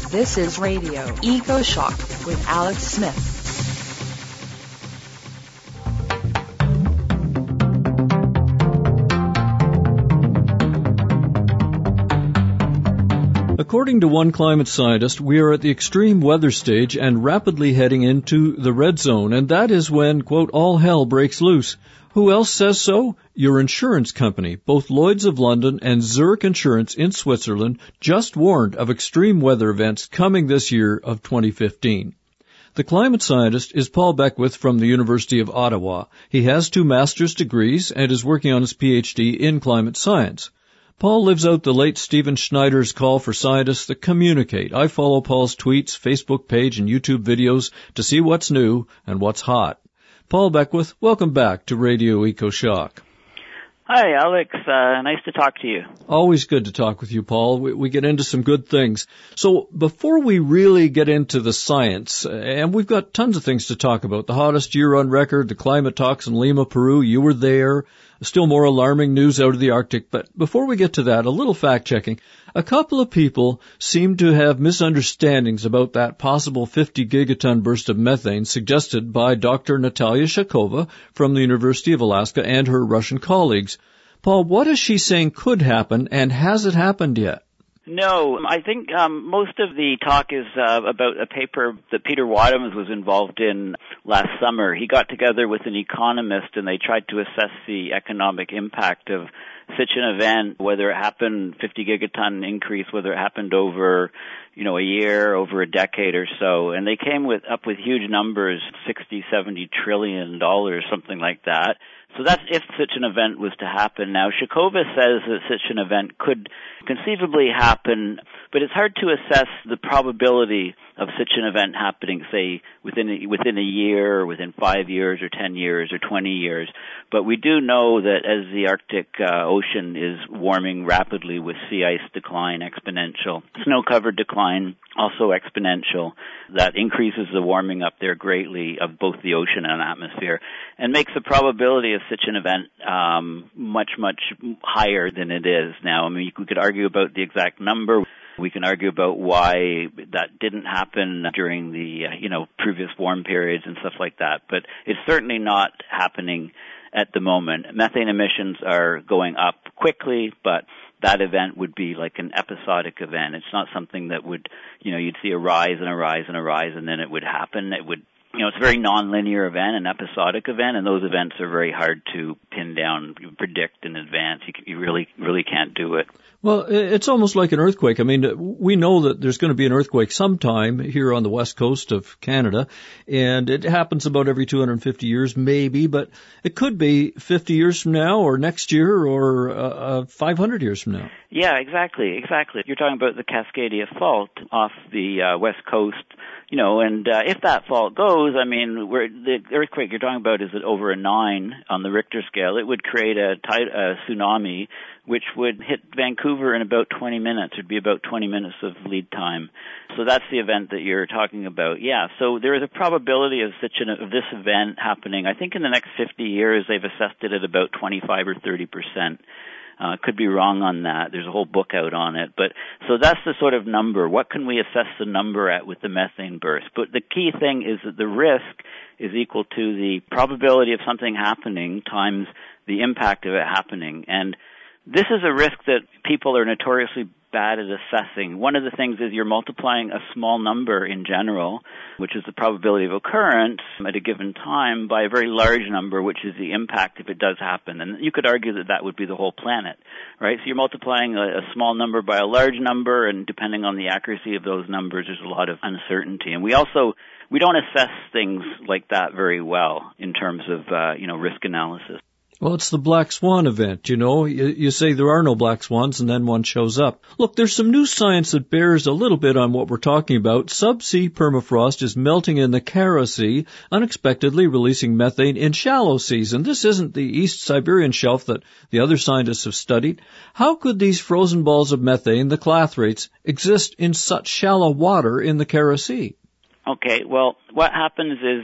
This is Radio Eco Shock with Alex Smith. According to one climate scientist, we are at the extreme weather stage and rapidly heading into the red zone, and that is when, quote, all hell breaks loose. Who else says so? Your insurance company. Both Lloyd's of London and Zurich Insurance in Switzerland just warned of extreme weather events coming this year of 2015. The climate scientist is Paul Beckwith from the University of Ottawa. He has 2 master's degrees and is working on his PhD in climate science. Paul lives out the late Stephen Schneider's call for scientists that communicate. I follow Paul's tweets, Facebook page, and YouTube videos to see what's new and what's hot. Paul Beckwith, welcome back to Radio Eco Shock. Hi, Alex. Nice to talk to you. Always good to talk with you, Paul. We get into some good things. So before we really get into the science, and we've got tons of things to talk about, the hottest year on record, the climate talks in Lima, Peru, you were there, still more alarming news out of the Arctic. But before we get to that, a little fact-checking. A couple of people seem to have misunderstandings about that possible 50 gigaton burst of methane suggested by Dr. Natalia Shakova from the University of Alaska and her Russian colleagues. Paul, what is she saying could happen, and has it happened yet? No, I think most of the talk is about a paper that Peter Wadhams was involved in last summer. He got together with an economist and they tried to assess the economic impact of such an event, whether it happened 50 gigaton increase, whether it happened over, a year, over a decade or so. And they came up with huge numbers, $60-70 trillion, something like that. So that's if such an event was to happen. Now, Shakova says that such an event could conceivably happen, but it's hard to assess the probability of such an event happening, say, within a year, or within 5 years, or 10 years, or 20 years. But we do know that as the Arctic Ocean is warming rapidly with sea ice decline exponential, snow-covered decline also exponential, that increases the warming up there greatly of both the ocean and atmosphere, and makes the probability of such an event much, much higher than it is now. I mean, we could argue about the exact number. We can argue about why that didn't happen during the, previous warm periods and stuff like that. But it's certainly not happening at the moment. Methane emissions are going up quickly, but that event would be like an episodic event. It's not something that would, you'd see a rise and a rise and a rise and then it would happen. It would, it's a very non-linear event, an episodic event, and those events are very hard to pin down, predict in advance. You really, really can't do it. Well, it's almost like an earthquake. I mean, we know that there's going to be an earthquake sometime here on the west coast of Canada, and it happens about every 250 years, maybe, but it could be 50 years from now or next year or 500 years from now. Yeah, exactly. You're talking about the Cascadia Fault off the west coast, and if that fault goes, I mean, the earthquake you're talking about is over a 9 on the Richter scale. It would create a tsunami, which would hit Vancouver in about 20 minutes. It would be about 20 minutes of lead time. So that's the event that you're talking about. Yeah, so there is a probability of this event happening. I think in the next 50 years, they've assessed it at about 25 or 30%. Could be wrong on that. There's a whole book out on it. But so that's the sort of number. What can we assess the number at with the methane burst? But the key thing is that the risk is equal to the probability of something happening times the impact of it happening. And this is a risk that people are notoriously bad at assessing. One of the things is you're multiplying a small number in general, which is the probability of occurrence at a given time, by a very large number, which is the impact if it does happen. And you could argue that that would be the whole planet, right? So you're multiplying a small number by a large number, and depending on the accuracy of those numbers, there's a lot of uncertainty. And we don't assess things like that very well in terms of, risk analysis. Well, it's the black swan event, You say there are no black swans, and then one shows up. Look, there's some new science that bears a little bit on what we're talking about. Subsea permafrost is melting in the Kara Sea, unexpectedly releasing methane in shallow seas. And this isn't the East Siberian shelf that the other scientists have studied. How could these frozen balls of methane, the clathrates, exist in such shallow water in the Kara Sea? Okay, well, what happens is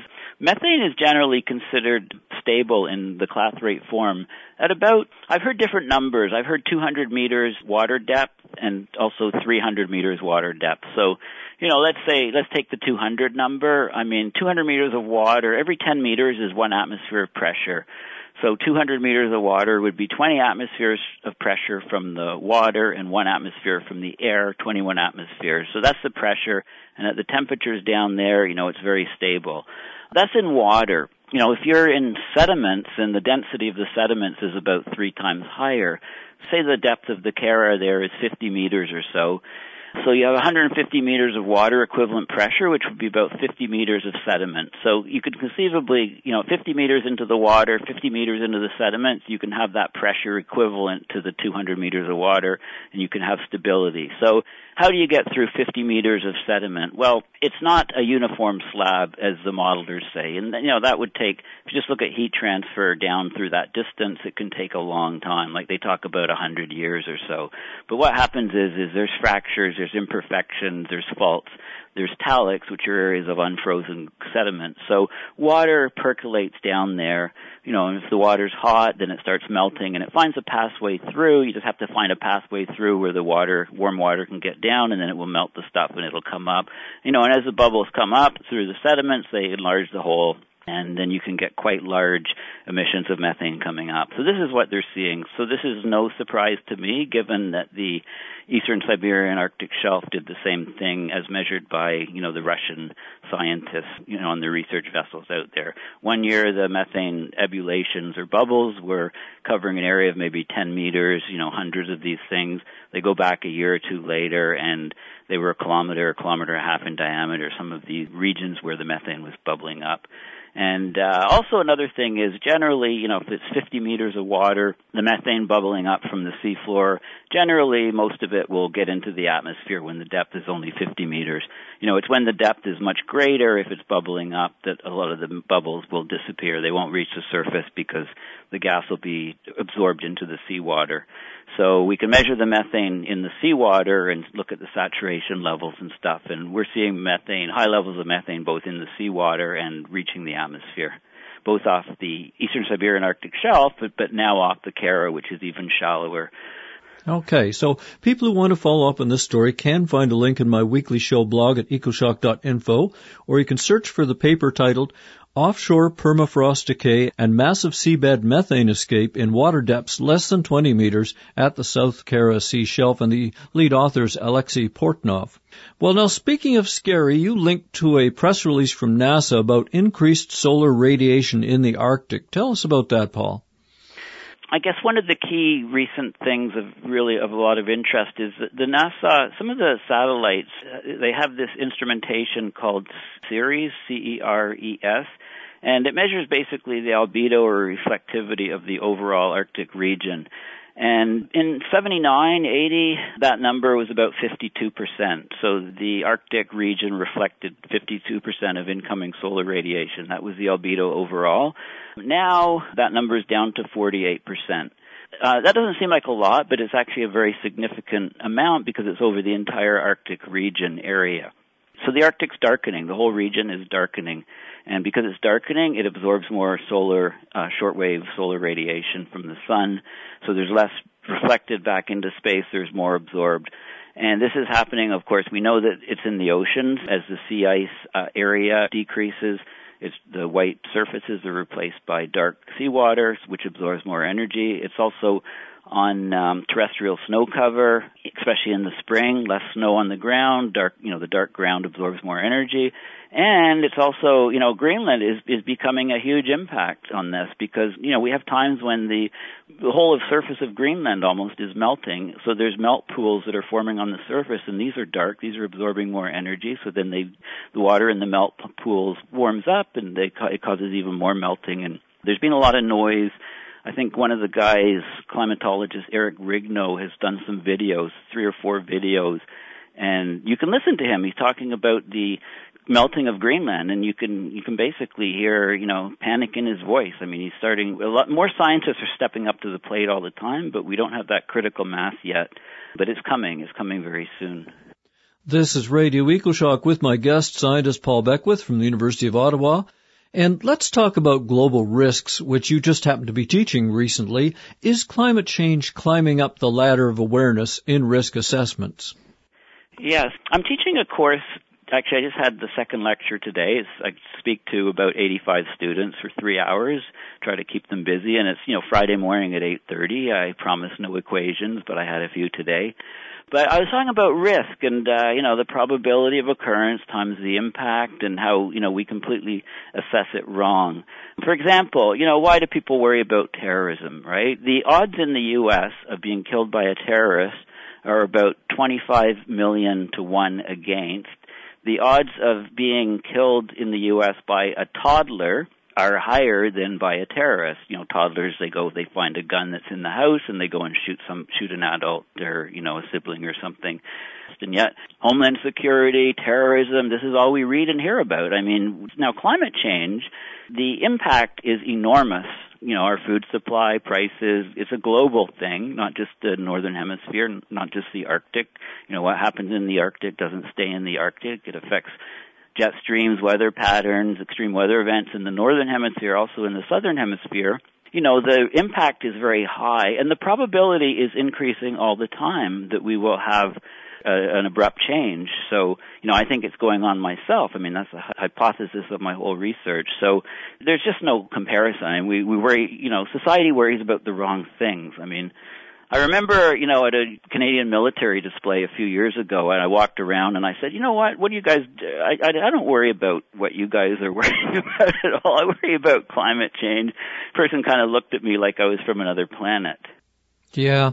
Methane is generally considered stable in the clathrate form at about, I've heard different numbers. I've heard 200 meters water depth and also 300 meters water depth. So, let's take the 200 number. 200 meters of water, every 10 meters is 1 atmosphere of pressure. So 200 meters of water would be 20 atmospheres of pressure from the water and 1 atmosphere from the air, 21 atmospheres. So that's the pressure, and at the temperatures down there, it's very stable. That's in water. If you're in sediments and the density of the sediments is about 3 times higher, say the depth of the Kara there is 50 meters or so. So you have 150 meters of water equivalent pressure, which would be about 50 meters of sediment. So you could conceivably, 50 meters into the water, 50 meters into the sediments, you can have that pressure equivalent to the 200 meters of water, and you can have stability. So how do you get through 50 meters of sediment? Well, it's not a uniform slab, as the modelers say. And, that would take, if you just look at heat transfer down through that distance, it can take a long time. Like they talk about 100 years or so. But what happens is there's fractures, there's imperfections, there's faults, there's talics, which are areas of unfrozen sediment. So water percolates down there, and if the water's hot, then it starts melting, and it finds a pathway through. You just have to find a pathway through where the warm water can get down, and then it will melt the stuff, and it'll come up. And as the bubbles come up through the sediments, they enlarge the hole, and then you can get quite large emissions of methane coming up. So this is what they're seeing. So this is no surprise to me, given that the Eastern Siberian Arctic Shelf did the same thing as measured by, the Russian scientists, on the research vessels out there. One year, the methane ebullitions or bubbles were covering an area of maybe 10 meters, hundreds of these things. They go back a year or two later, and they were a kilometer and a half in diameter, some of these regions where the methane was bubbling up. And also another thing is generally, if it's 50 meters of water, the methane bubbling up from the seafloor, generally most of it will get into the atmosphere when the depth is only 50 meters. It's when the depth is much greater, if it's bubbling up, that a lot of the bubbles will disappear. They won't reach the surface because the gas will be absorbed into the seawater. So we can measure the methane in the seawater and look at the saturation levels and stuff, and we're seeing high levels of methane both in the seawater and reaching the atmosphere, both off the Eastern Siberian Arctic Shelf, but now off the Kara, which is even shallower. Okay, so people who want to follow up on this story can find a link in my weekly show blog at ecoshock.info, or you can search for the paper titled Offshore Permafrost Decay and Massive Seabed Methane Escape in Water Depths Less Than 20 Meters at the South Kara Sea Shelf, and the lead author is Alexei Portnov. Well, now, speaking of scary, you linked to a press release from NASA about increased solar radiation in the Arctic. Tell us about that, Paul. I guess one of the key recent things of a lot of interest is that the NASA, some of the satellites, they have this instrumentation called CERES, CERES, and it measures basically the albedo or reflectivity of the overall Arctic region. And in 79, 80, that number was about 52%. So the Arctic region reflected 52% of incoming solar radiation. That was the albedo overall. Now that number is down to 48%. That doesn't seem like a lot, but it's actually a very significant amount because it's over the entire Arctic region area. So the Arctic's darkening. The whole region is darkening. And because it's darkening, it absorbs more shortwave solar radiation from the sun. So there's less reflected back into space. There's more absorbed. And this is happening, of course, we know that it's in the oceans. As the sea ice area decreases, the white surfaces are replaced by dark seawater, which absorbs more energy. It's also on terrestrial snow cover, especially in the spring, less snow on the ground, the dark ground absorbs more energy. And it's also, Greenland is becoming a huge impact on this because, we have times when the whole surface of Greenland almost is melting. So there's melt pools that are forming on the surface, and these are dark. These are absorbing more energy. So then the water in the melt pools warms up, and it causes even more melting. And there's been a lot of noise. I think one of the guys, climatologist Eric Rigno, has done some videos, 3 or 4 videos, and you can listen to him. He's talking about the melting of Greenland, and you can basically hear, panic in his voice. I mean, he's starting, a lot more scientists are stepping up to the plate all the time, but we don't have that critical mass yet. But it's coming very soon. This is Radio EcoShock with my guest, scientist Paul Beckwith from the University of Ottawa. And let's talk about global risks, which you just happened to be teaching recently. Is climate change climbing up the ladder of awareness in risk assessments? Yes. I'm teaching a course. Actually, I just had the second lecture today. I speak to about 85 students for 3 hours, try to keep them busy, and it's, Friday morning at 8:30. I promise no equations, but I had a few today. But I was talking about risk and, the probability of occurrence times the impact and how, we completely assess it wrong. For example, why do people worry about terrorism, right? The odds in the U.S. of being killed by a terrorist are about 25 million to 1 against. The odds of being killed in the U.S. by a toddler are higher than by a terrorist. Toddlers, they find a gun that's in the house and they go and shoot an adult or, a sibling or something. And yet, homeland security, terrorism, this is all we read and hear about. Now climate change, the impact is enormous. Our food supply, prices, it's a global thing, not just the northern hemisphere, not just the Arctic. What happens in the Arctic doesn't stay in the Arctic. It affects jet streams, weather patterns, extreme weather events in the northern hemisphere, also in the southern hemisphere. The impact is very high, and the probability is increasing all the time that we will have an abrupt change. So, I think it's going on myself. That's the hypothesis of my whole research. So there's just no comparison. We worry, society worries about the wrong things. I remember, at a Canadian military display a few years ago, and I walked around and I said, what do you guys do? I don't worry about what you guys are worrying about at all. I worry about climate change. The person kind of looked at me like I was from another planet. Yeah.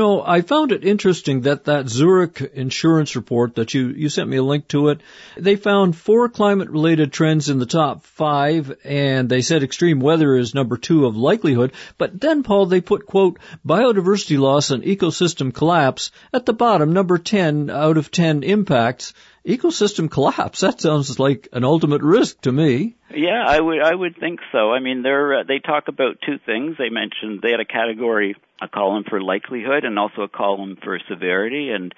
I found it interesting that Zurich insurance report that you sent me a link to it, they found 4 climate-related trends in the top 5, and they said extreme weather is number 2 of likelihood. But then, Paul, they put, quote, biodiversity loss and ecosystem collapse at the bottom, number 10 out of 10 impacts. Ecosystem collapse, that sounds like an ultimate risk to me. Yeah, I would think so. They talk about 2 things. They had a category, a column for likelihood and also a column for severity. And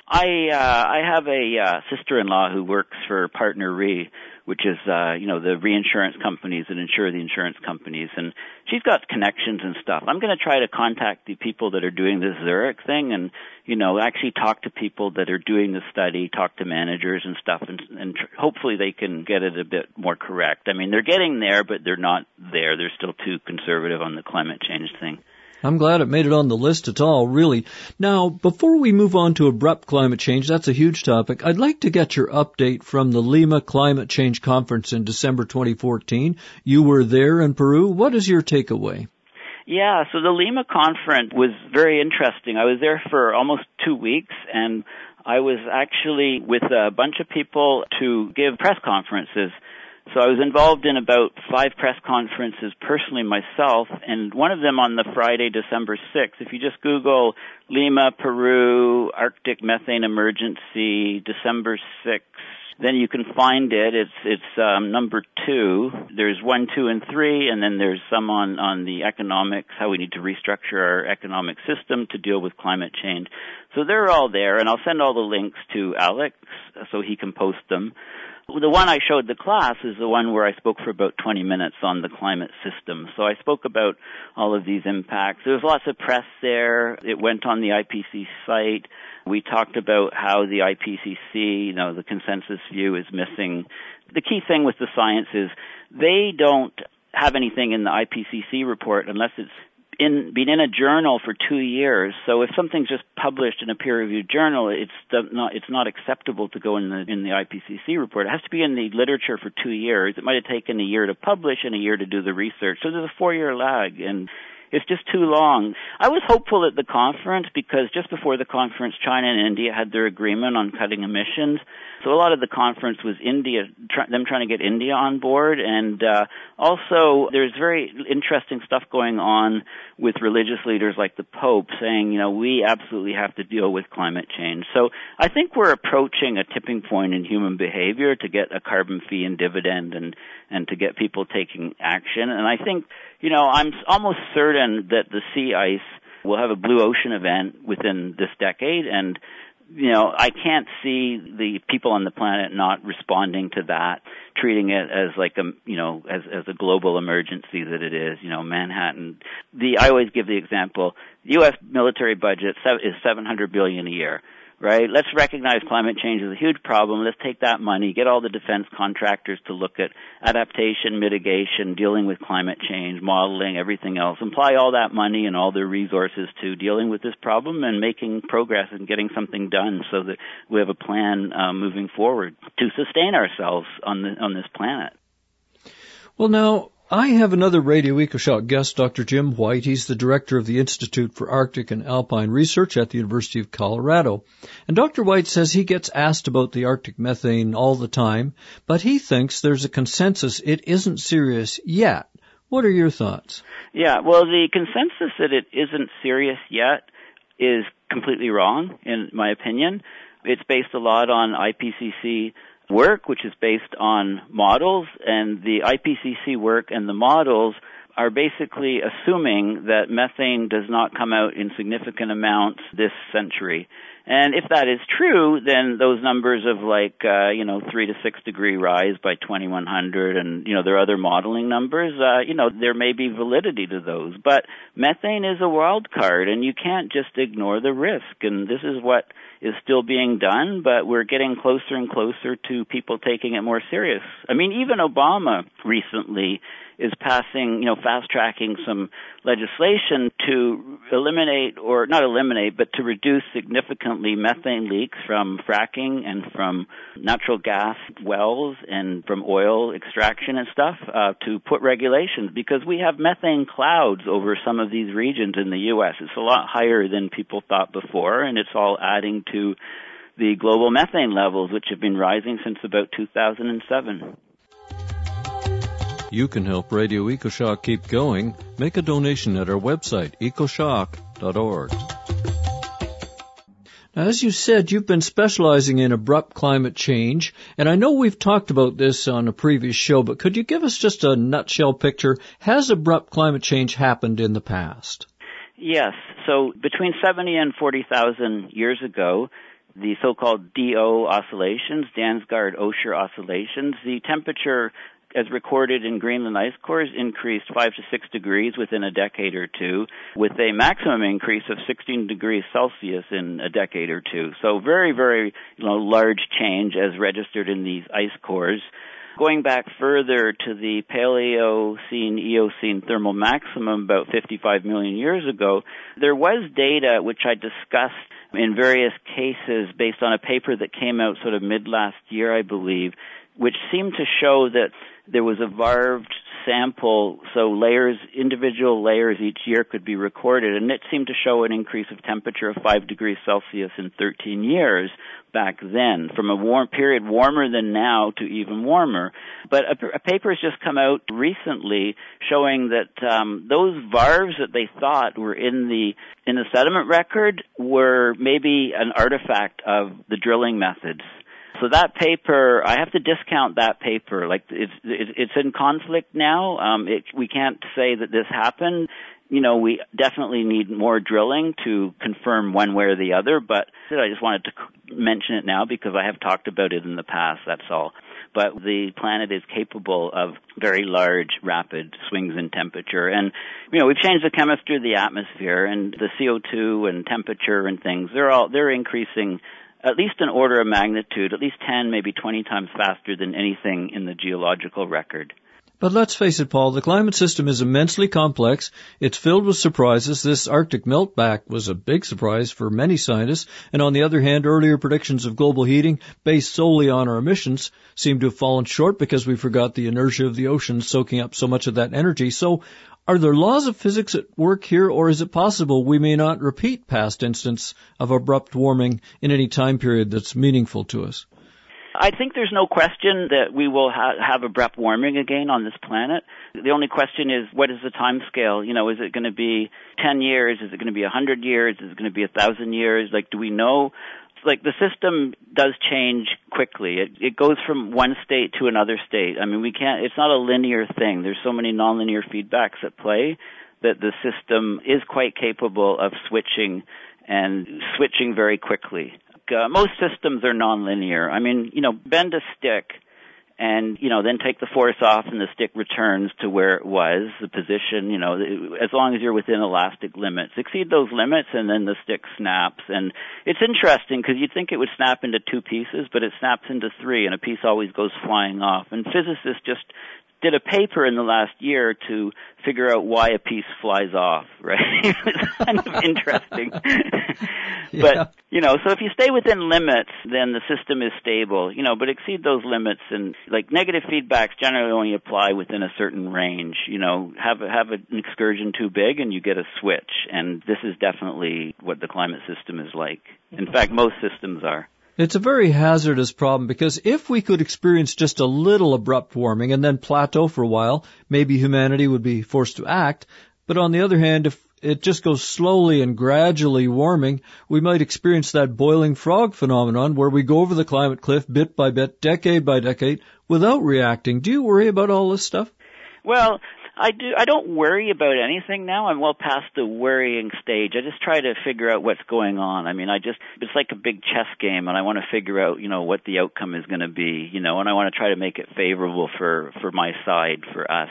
I have a sister-in-law who works for Partner Re, which is, the reinsurance companies that insure the insurance companies. And she's got connections and stuff. I'm going to try to contact the people that are doing this Zurich thing and, actually talk to people that are doing the study, talk to managers and stuff, and hopefully they can get it a bit more correct. They're getting there, but they're not there. They're still too conservative on the climate change thing. I'm glad it made it on the list at all, really. Now, before we move on to abrupt climate change, that's a huge topic, I'd like to get your update from the Lima Climate Change Conference in December 2014. You were there in Peru. What is your takeaway? Yeah, so the Lima conference was very interesting. I was there for almost 2 weeks, and I was actually with a bunch of people to give press conferences. So I was involved in about 5 press conferences personally myself, and one of them on the Friday, December 6th. If you just Google Lima, Peru, Arctic methane emergency, December 6th, then you can find it. It's number 2. There's 1, 2, and 3, and then there's some on the economics, how we need to restructure our economic system to deal with climate change. So they're all there, and I'll send all the links to Alex so he can post them. The one I showed the class is the one where I spoke for about 20 minutes on the climate system. So I spoke about all of these impacts. There was lots of press there. It went on the IPCC site. We talked about how the IPCC, the consensus view is missing. The key thing with the science is they don't have anything in the IPCC report unless it's been in a journal for 2 years. So if something's just published in a peer-reviewed journal, it's not acceptable to go in the IPCC report. It has to be in the literature for 2 years. It might have taken a year to publish and a year to do the research. So there's a 4-year lag, and it's just too long. I was hopeful at the conference because just before the conference, China and India had their agreement on cutting emissions. So a lot of the conference was them trying to get India on board. And also there's very interesting stuff going on with religious leaders like the Pope saying, we absolutely have to deal with climate change. So I think we're approaching a tipping point in human behavior to get a carbon fee and dividend and to get people taking action. And I think, I'm almost certain that the sea ice will have a blue ocean event within this decade, and I can't see the people on the planet not responding to that, treating it as like as a global emergency that it is. Manhattan. I always give the example. The U.S. military budget is $700 billion a year. Right? Let's recognize climate change is a huge problem. Let's take that money, get all the defense contractors to look at adaptation, mitigation, dealing with climate change, modeling, everything else. Apply all that money and all their resources to dealing with this problem and making progress and getting something done so that we have a plan moving forward to sustain ourselves on this planet. Well, now, I have another Radio EcoShock guest, Dr. Jim White. He's the director of the Institute for Arctic and Alpine Research at the University of Colorado. And Dr. White says he gets asked about the Arctic methane all the time, but he thinks there's a consensus it isn't serious yet. What are your thoughts? Yeah, well, the consensus that it isn't serious yet is completely wrong, in my opinion. It's based a lot on IPCC work, which is based on models, and the IPCC work and the models are basically assuming that methane does not come out in significant amounts this century. And if that is true, then those numbers of 3 to 6 degree rise by 2100 and, there are other modeling numbers, there may be validity to those. But methane is a wild card and you can't just ignore the risk. And this is what is still being done, but we're getting closer and closer to people taking it more serious. I mean, even Obama recently is passing, fast-tracking some legislation to but to reduce significantly methane leaks from fracking and from natural gas wells and from oil extraction and stuff, to put regulations, because we have methane clouds over some of these regions in the U.S. It's a lot higher than people thought before, and it's all adding to the global methane levels, which have been rising since about 2007. You can help Radio EcoShock keep going. Make a donation at our website, ecoshock.org. Now, as you said, you've been specializing in abrupt climate change, and I know we've talked about this on a previous show, but could you give us just a nutshell picture? Has abrupt climate change happened in the past? Yes. So between 70 and 40,000 years ago, the so-called DO oscillations, Dansgaard-Oshur oscillations, the temperature as recorded in Greenland ice cores increased 5 to 6 degrees within a decade or two, with a maximum increase of 16 degrees Celsius in a decade or two. So very, very large change as registered in these ice cores. Going back further to the Paleocene-Eocene thermal maximum about 55 million years ago, there was data which I discussed in various cases based on a paper that came out sort of mid-last year, I believe, which seemed to show that there was a varved sample, so individual layers each year could be recorded, and it seemed to show an increase of temperature of 5 degrees Celsius in 13 years back then, from a warm period warmer than now to even warmer. But a paper has just come out recently showing that those varves that they thought were in the sediment record were maybe an artifact of the drilling methods. So that paper, I have to discount that paper. It's in conflict now. We can't say that this happened. We definitely need more drilling to confirm one way or the other, but I just wanted to mention it now because I have talked about it in the past, that's all. But the planet is capable of very large, rapid swings in temperature. And, we've changed the chemistry of the atmosphere, and the CO2 and temperature and things, they're increasing at least an order of magnitude, at least 10, maybe 20 times faster than anything in the geological record. But let's face it, Paul, the climate system is immensely complex. It's filled with surprises. This Arctic meltback was a big surprise for many scientists. And on the other hand, earlier predictions of global heating based solely on our emissions seem to have fallen short because we forgot the inertia of the oceans soaking up so much of that energy. So are there laws of physics at work here, or is it possible we may not repeat past instances of abrupt warming in any time period that's meaningful to us? I think there's no question that we will have abrupt warming again on this planet. The only question is, what is the time scale? Is it going to be 10 years? Is it going to be 100 years? Is it going to be 1,000 years? Do we know? The system does change quickly. It goes from one state to another state. I mean, it's not a linear thing. There's so many nonlinear feedbacks at play that the system is quite capable of switching very quickly. most systems are nonlinear. I mean, bend a stick and, then take the force off and the stick returns to where it was, the position, as long as you're within elastic limits. Exceed those limits and then the stick snaps. And it's interesting because you'd think it would snap into 2 pieces, but it snaps into 3 and a piece always goes flying off. And physicists just did a paper in the last year to figure out why a piece flies off, right? It's kind of interesting. But, so if you stay within limits, then the system is stable, but exceed those limits and like negative feedbacks generally only apply within a certain range, have an excursion too big and you get a switch. And this is definitely what the climate system is like. In fact, most systems are. It's a very hazardous problem because if we could experience just a little abrupt warming and then plateau for a while, maybe humanity would be forced to act. But on the other hand, if it just goes slowly and gradually warming, we might experience that boiling frog phenomenon where we go over the climate cliff bit by bit, decade by decade, without reacting. Do you worry about all this stuff? Well, I do. I don't worry about anything now. I'm well past the worrying stage. I just try to figure out what's going on. I mean, it's like a big chess game, and I want to figure out, what the outcome is going to be, and I want to try to make it favorable for my side, for us,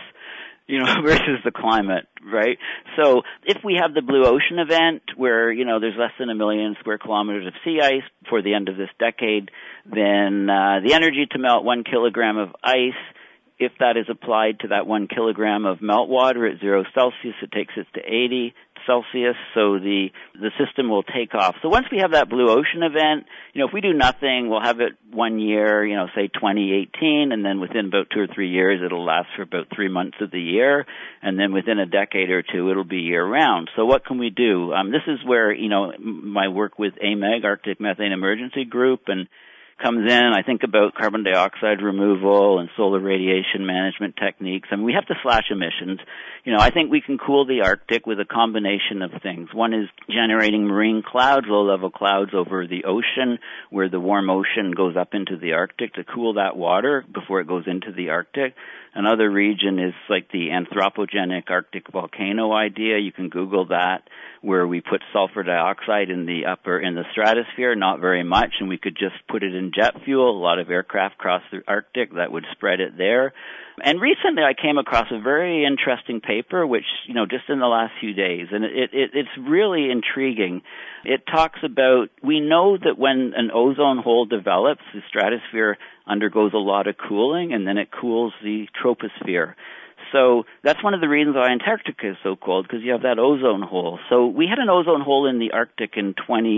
versus the climate, right? So if we have the Blue Ocean event where, there's less than 1 million square kilometers of sea ice before the end of this decade, then the energy to melt 1 kilogram of ice, if that is applied to that 1 kilogram of meltwater at 0 Celsius, it takes it to 80 Celsius, so the system will take off. So once we have that Blue Ocean event, if we do nothing, we'll have it 1 year, say 2018, and then within about 2 or 3 years, it'll last for about 3 months of the year, and then within a decade or 2, it'll be year-round. So what can we do? This is where, my work with AMEG, Arctic Methane Emergency Group, and comes in. I think about carbon dioxide removal and solar radiation management techniques. I mean, we have to slash emissions. I think we can cool the Arctic with a combination of things. One is generating marine clouds, low-level clouds over the ocean, where the warm ocean goes up into the Arctic to cool that water before it goes into the Arctic. Another region is like the anthropogenic Arctic volcano idea. You can Google that, where we put sulfur dioxide in the stratosphere, not very much, and we could just put it in jet fuel. A lot of aircraft cross the Arctic, that would spread it there. And recently I came across a very interesting paper, which, just in the last few days, and it's really intriguing. It talks about, we know that when an ozone hole develops, the stratosphere undergoes a lot of cooling, and then it cools the troposphere. So that's one of the reasons why Antarctica is so cold, because you have that ozone hole. So we had an ozone hole in the Arctic in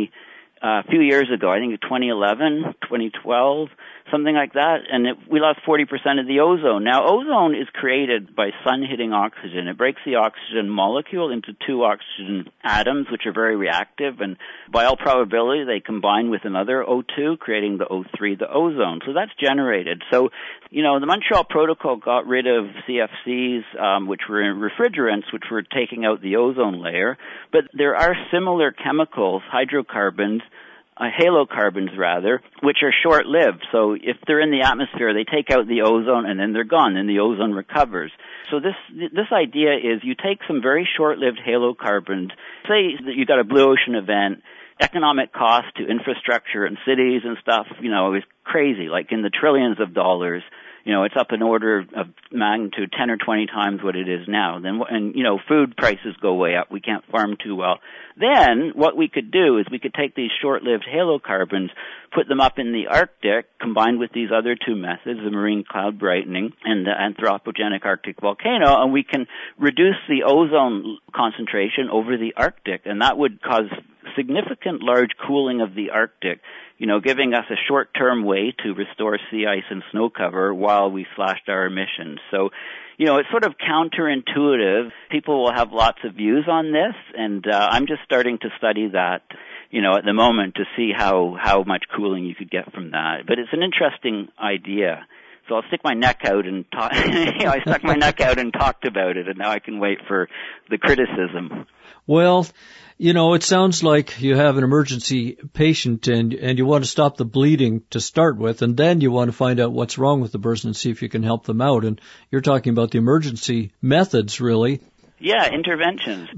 a few years ago, I think 2011, 2012, something like that, and we lost 40% of the ozone. Now, ozone is created by sun hitting oxygen. It breaks the oxygen molecule into 2 oxygen atoms, which are very reactive, and by all probability, they combine with another O2, creating the O3, the ozone. So that's generated. So, the Montreal Protocol got rid of CFCs, which were refrigerants, which were taking out the ozone layer, but there are similar chemicals, hydrocarbons, halocarbons rather, which are short-lived. So if they're in the atmosphere, they take out the ozone and then they're gone, and the ozone recovers. So this idea is you take some very short-lived halocarbons, say that you got a Blue Ocean event, economic cost to infrastructure and cities and stuff, is crazy, like in the trillions of dollars. It's up an order of magnitude 10 or 20 times what it is now. And food prices go way up. We can't farm too well. Then what we could do is we could take these short-lived halocarbons, put them up in the Arctic, combined with these other 2 methods, the marine cloud brightening and the anthropogenic Arctic volcano, and we can reduce the ozone concentration over the Arctic, and that would cause significant large cooling of the Arctic, giving us a short-term way to restore sea ice and snow cover while we slashed our emissions. So, it's sort of counterintuitive. People will have lots of views on this, and I'm just starting to study that, at the moment to see how much cooling you could get from that. But it's an interesting idea. So I'll stick my neck out and talk. I stuck my neck out and talked about it, and now I can wait for the criticism. Well, it sounds like you have an emergency patient and you want to stop the bleeding to start with, and then you want to find out what's wrong with the person and see if you can help them out. And you're talking about the emergency methods, really. Yeah, interventions. But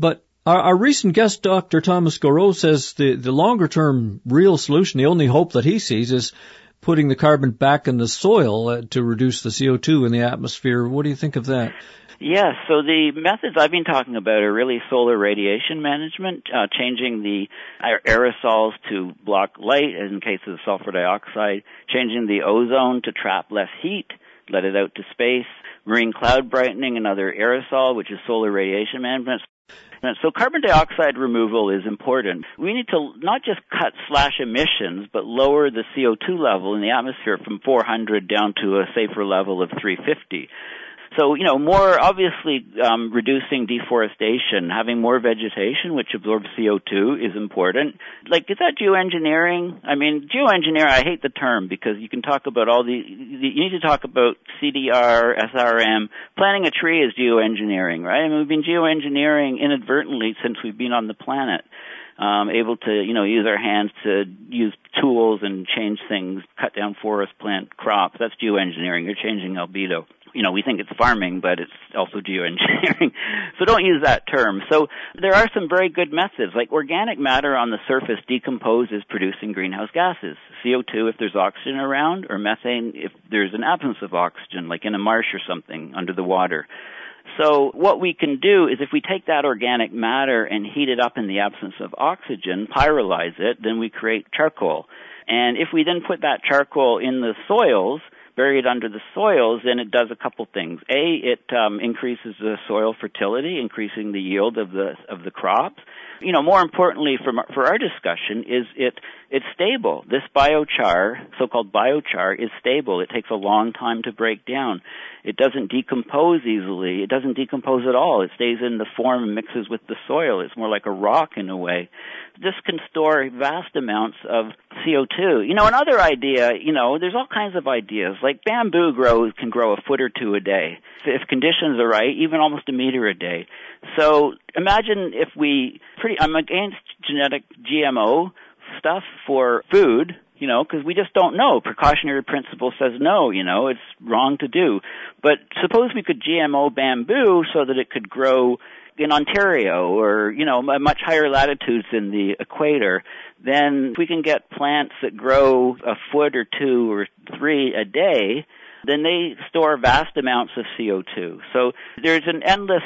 Our recent guest, Dr. Thomas Goreau, says the longer-term real solution, the only hope that he sees, is putting the carbon back in the soil to reduce the CO2 in the atmosphere. What do you think of that? Yes, so the methods I've been talking about are really solar radiation management, changing the aerosols to block light in case of sulfur dioxide, changing the ozone to trap less heat, let it out to space, marine cloud brightening, another aerosol, which is solar radiation management. So carbon dioxide removal is important. We need to not just cut slash emissions, but lower the CO2 level in the atmosphere from 400 down to a safer level of 350. So, more obviously reducing deforestation, having more vegetation which absorbs CO2 is important. Is that geoengineering? I mean, geoengineering, I hate the term because you can talk about you need to talk about CDR, SRM. Planting a tree is geoengineering, right? I mean, we've been geoengineering inadvertently since we've been on the planet. Able to, use our hands to use tools and change things, cut down forests, plant crops. That's geoengineering. You're changing albedo. We think it's farming, but it's also geoengineering. So don't use that term. So there are some very good methods, like organic matter on the surface decomposes producing greenhouse gases. CO2 if there's oxygen around, or methane if there's an absence of oxygen, like in a marsh or something under the water. So what we can do is if we take that organic matter and heat it up in the absence of oxygen, pyrolyze it, then we create charcoal. And if we then put that charcoal in the soils, bury it under the soils, then it does a couple things. It increases the soil fertility, increasing the yield of the crops. More importantly for our discussion is it's stable. This biochar, so-called biochar, is stable. It takes a long time to break down. It doesn't decompose easily. It doesn't decompose at all. It stays in the form and mixes with the soil. It's more like a rock in a way. This can store vast amounts of CO2. Another idea, there's all kinds of ideas. Like bamboo can grow a foot or two a day. If conditions are right, even almost a meter a day. So imagine if I'm against genetic GMO stuff for food, because we just don't know. Precautionary principle says no, it's wrong to do. But suppose we could GMO bamboo so that it could grow in Ontario or, much higher latitudes in the equator. Then if we can get plants that grow a foot or two or three a day, then they store vast amounts of CO2. So there's an endless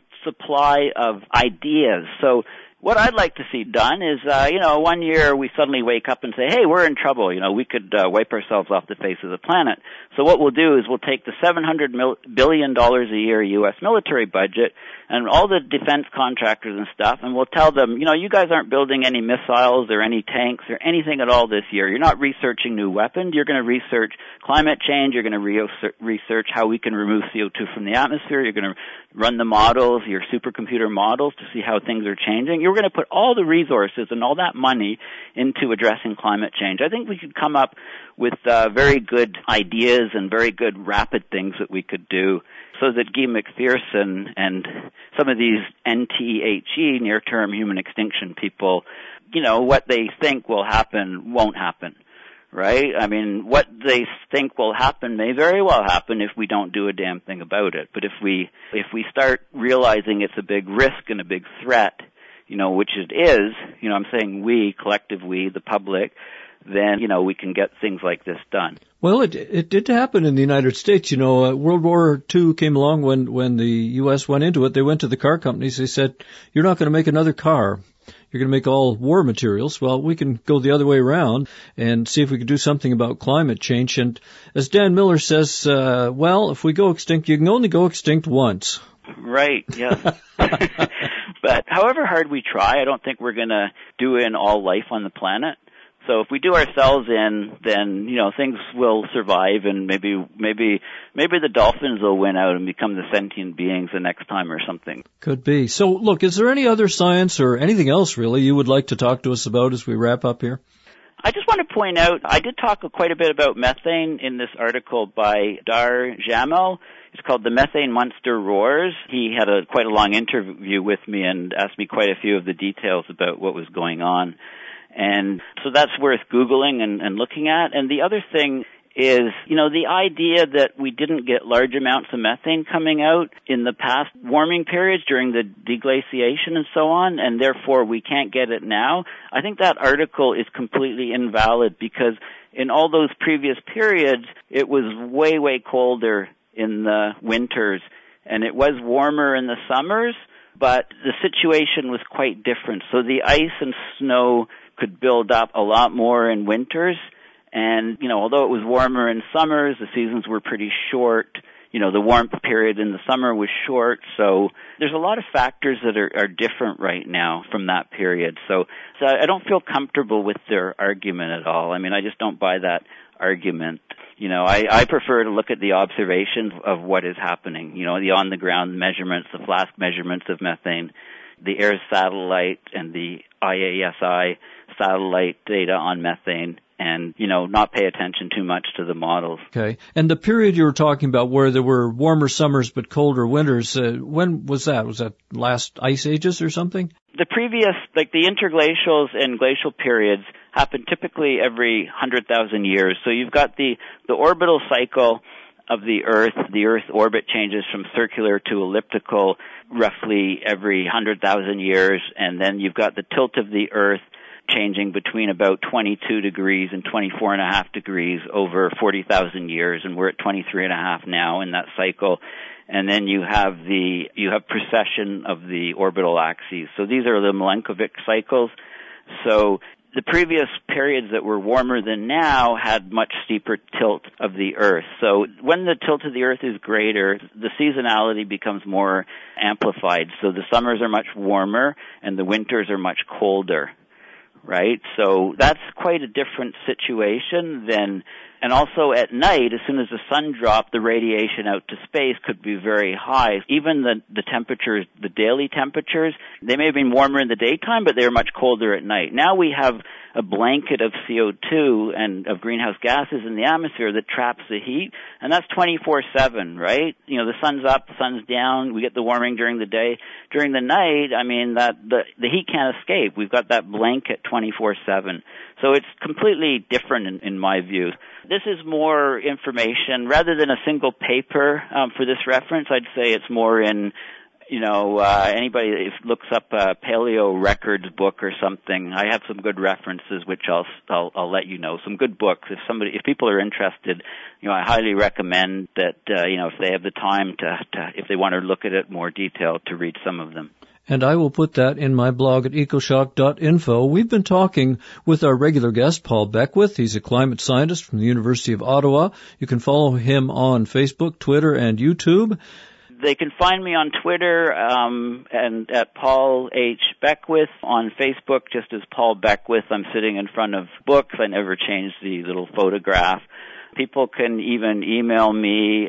supply of ideas. So what I'd like to see done is, one year we suddenly wake up and say, hey, we're in trouble. We could wipe ourselves off the face of the planet. So what we'll do is we'll take the $700 billion a year U.S. military budget and all the defense contractors and stuff, and we'll tell them, you guys aren't building any missiles or any tanks or anything at all this year. You're not researching new weapons. You're going to research climate change. You're going to research how we can remove CO2 from the atmosphere. You're going to run the models, your supercomputer models, to see how things are changing. You're going to put all the resources and all that money into addressing climate change. I think we could come up with very good ideas and very good rapid things that we could do so that Guy McPherson and some of these NTHE, near-term human extinction people, what they think will happen won't happen. Right? I mean, what they think will happen may very well happen if we don't do a damn thing about it. But if we start realizing it's a big risk and a big threat, which it is, I'm saying we, collective we, the public, then, we can get things like this done. Well, it did happen in the United States. World War II came along when the U.S. went into it. They went to the car companies. They said, you're not going to make another car. You're going to make all war materials. Well, we can go the other way around and see if we can do something about climate change. And as Dan Miller says, if we go extinct, you can only go extinct once. Right, yeah. But however hard we try, I don't think we're going to do in all life on the planet. So if we do ourselves in, then, things will survive and maybe the dolphins will win out and become the sentient beings the next time or something. Could be. So look, is there any other science or anything else really you would like to talk to us about as we wrap up here? I just want to point out, I did talk quite a bit about methane in this article by Dar Jamel. It's called The Methane Monster Roars. He had quite a long interview with me and asked me quite a few of the details about what was going on. And so that's worth Googling and looking at. And the other thing is, the idea that we didn't get large amounts of methane coming out in the past warming periods during the deglaciation and so on, and therefore we can't get it now. I think that article is completely invalid because in all those previous periods, it was way, way colder in the winters, and it was warmer in the summers, but the situation was quite different. So the ice and snow could build up a lot more in winters, and, although it was warmer in summers, the seasons were pretty short. The warmth period in the summer was short, so there's a lot of factors that are different right now from that period. So I don't feel comfortable with their argument at all. I mean, I just don't buy that argument. I prefer to look at the observations of what is happening, the on-the-ground measurements, the flask measurements of methane, the AIR satellite and the IASI satellite data on methane, and, not pay attention too much to the models. Okay. And the period you were talking about where there were warmer summers but colder winters, when was that? Was that last ice ages or something? The previous, like the interglacials and glacial periods, happen typically every 100,000 years. So you've got the orbital cycle of the Earth. The Earth orbit changes from circular to elliptical roughly every 100,000 years, and then you've got the tilt of the Earth changing between about 22 degrees and 24.5 degrees over 40,000 years, and we're at 23.5 now in that cycle. And then you have precession of the orbital axes. So these are the Milankovitch cycles. So the previous periods that were warmer than now had much steeper tilt of the Earth. So when the tilt of the Earth is greater, the seasonality becomes more amplified. So the summers are much warmer and the winters are much colder. Right? So that's quite a different situation than, and also at night, as soon as the sun dropped, the radiation out to space could be very high. Even the temperatures, the daily temperatures, they may have been warmer in the daytime, but they were much colder at night. Now we have a blanket of CO2 and of greenhouse gases in the atmosphere that traps the heat, and that's 24/7, right? The sun's up, the sun's down, we get the warming during the day. During the night, the heat can't escape. We've got that blanket 24/7. So it's completely different in my view. This is more information rather than a single paper for this reference. I'd say it's more in, anybody that looks up a paleo records book or something. I have some good references which I'll let you know. Some good books. If people are interested, I highly recommend that if they have the time if they want to look at it more detailed, to read some of them. And I will put that in my blog at ecoshock.info. We've been talking with our regular guest, Paul Beckwith. He's a climate scientist from the University of Ottawa. You can follow him on Facebook, Twitter, and YouTube. They can find me on Twitter and at Paul H. Beckwith. On Facebook, just as Paul Beckwith. I'm sitting in front of books. I never changed the little photograph. People can even email me,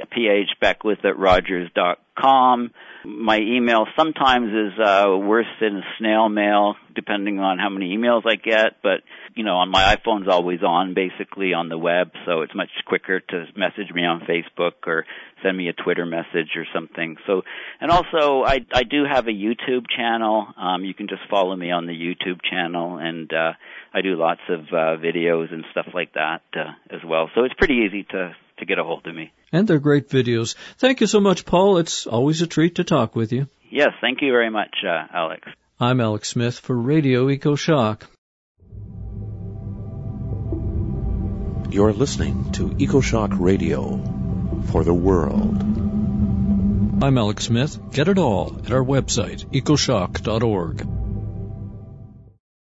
phbeckwith@rogers.com. My email sometimes is worse than snail mail, depending on how many emails I get. But, on my iPhone's always on, basically, on the web. So it's much quicker to message me on Facebook or send me a Twitter message or something. So, and also, I do have a YouTube channel. You can just follow me on the YouTube channel. And I do lots of videos and stuff like that as well. So it's pretty easy to get a hold of me. And they're great videos. Thank you so much, Paul. It's always a treat to talk with you. Yes, thank you very much, Alex. I'm Alex Smith for Radio EcoShock. You're listening to EcoShock Radio for the world. I'm Alex Smith. Get it all at our website, ecoshock.org.